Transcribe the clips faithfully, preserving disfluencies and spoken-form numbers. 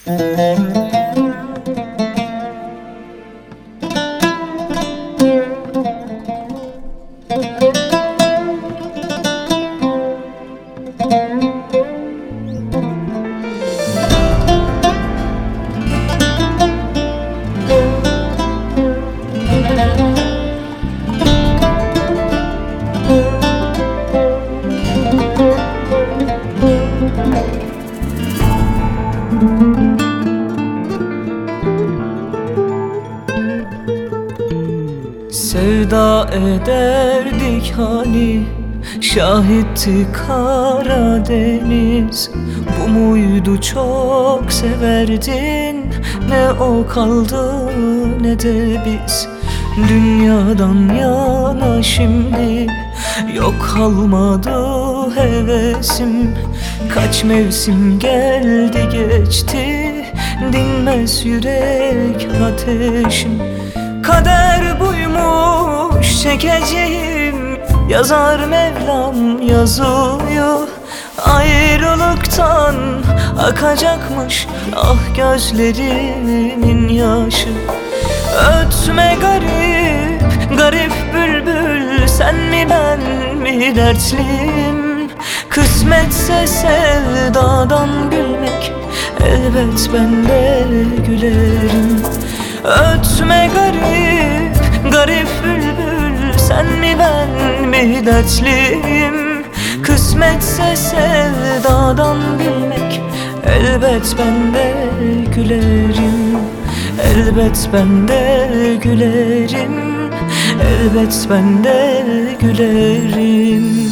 Sevda ederdik hani, şahitti Karadeniz. Bu muydu çok severdin, ne o kaldı ne de biz. Dünyadan yana şimdi yok kalmadı hevesim. Kaç mevsim geldi geçti, dinmez yürek ateşim. Kader buymuş çekeceğim, yazar Mevlam yazıyor. Ayrılıktan akacakmış ah gözlerimin yaşı. Ötme garip, garip bülbül, sen mi ben mi dertliyim. Kısmetse sevdadan gülmek, elbet ben de gülerim. Ötme garip, garip bülbül, sen mi ben mi dertliyim. Kısmetse sevdadan gülmek, elbet ben de gülerim. Elbet ben de gülerim, elbet ben de gülerim.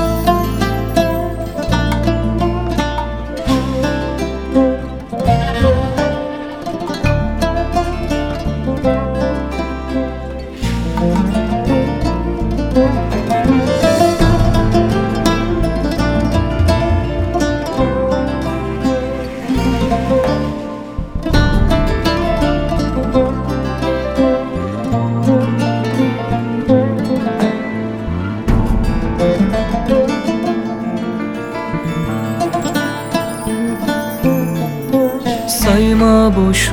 Sayma boşu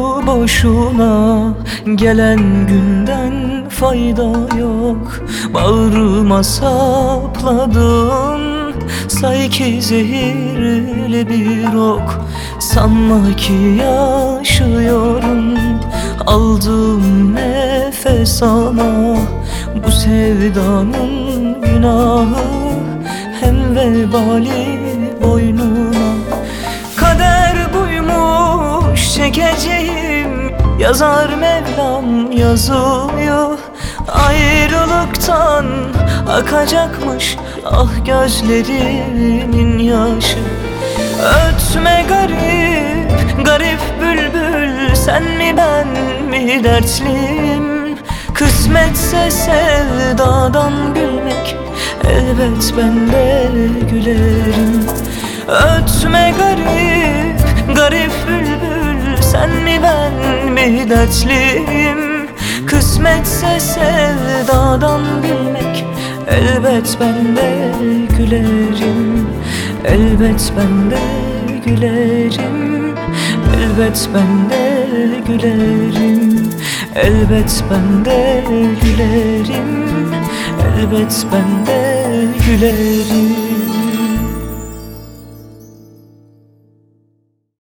boşuna, gelen günden fayda yok. Bağrıma sapladın, say ki zehirli bir ok. Sanma ki yaşıyorum, aldığım nefes ana. Bu sevdanın günahı hem vebali boynuna. Kader buymuş çekeceğim, yazar Mevlam yazıyor. Ayrılıktan akacakmış ah gözlerimin yaşı. Ötme garip, garip bülbül, sen mi ben mi dertliyim. Kısmetse sevdadan gülmek, elbet ben de gülerim. Ötme garip, garip bülbül, sen mi ben mi dertliyim. Kısmetse sevdadan gülmek, elbet ben de gülerim. Elbet ben de gülerim, elbet ben de gülerim. Elbet ben de gülerim, elbet ben de gülerim.